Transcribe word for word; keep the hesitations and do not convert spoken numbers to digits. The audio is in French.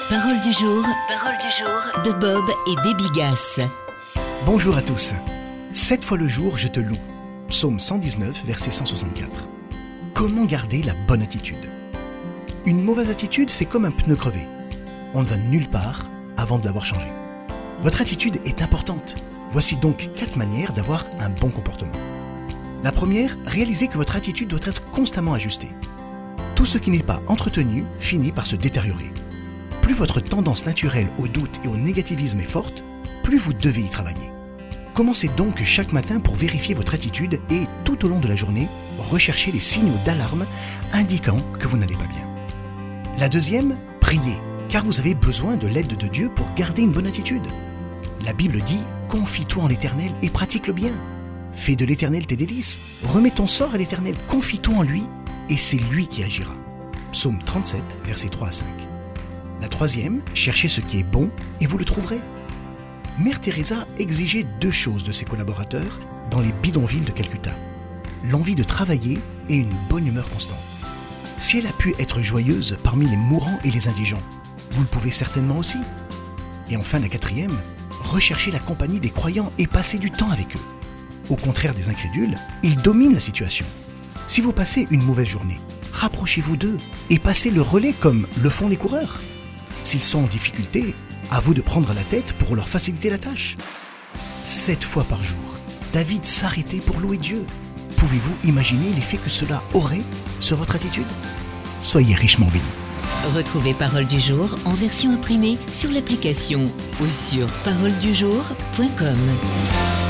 Parole du jour, parole du jour de Bob et des Bigasses. Bonjour à tous. Sept fois le jour, je te loue. Psaume cent dix-neuf, verset cent soixante-quatre. Comment garder la bonne attitude ? Une mauvaise attitude, c'est comme un pneu crevé. On ne va nulle part avant de l'avoir changé. Votre attitude est importante. Voici donc quatre manières d'avoir un bon comportement. La première, réalisez que votre attitude doit être constamment ajustée. Tout ce qui n'est pas entretenu finit par se détériorer. Plus votre tendance naturelle au doute et au négativisme est forte, plus vous devez y travailler. Commencez donc chaque matin pour vérifier votre attitude et, tout au long de la journée, recherchez les signaux d'alarme indiquant que vous n'allez pas bien. La deuxième, priez, car vous avez besoin de l'aide de Dieu pour garder une bonne attitude. La Bible dit « Confie-toi en l'Éternel et pratique le bien ». Fais de l'Éternel tes délices, remets ton sort à l'Éternel, confie-toi en lui et c'est lui qui agira. Psaume trente-sept, versets trois à cinq. La troisième, cherchez ce qui est bon et vous le trouverez. Mère Teresa exigeait deux choses de ses collaborateurs dans les bidonvilles de Calcutta. L'envie de travailler et une bonne humeur constante. Si elle a pu être joyeuse parmi les mourants et les indigents, vous le pouvez certainement aussi. Et enfin la quatrième, recherchez la compagnie des croyants et passez du temps avec eux. Au contraire des incrédules, ils dominent la situation. Si vous passez une mauvaise journée, rapprochez-vous d'eux et passez le relais comme le font les coureurs. S'ils sont en difficulté, à vous de prendre la tête pour leur faciliter la tâche. Sept fois par jour, David s'arrêtait pour louer Dieu. Pouvez-vous imaginer l'effet que cela aurait sur votre attitude ? Soyez richement bénis. Retrouvez Parole du jour en version imprimée sur l'application ou sur parole du jour point com.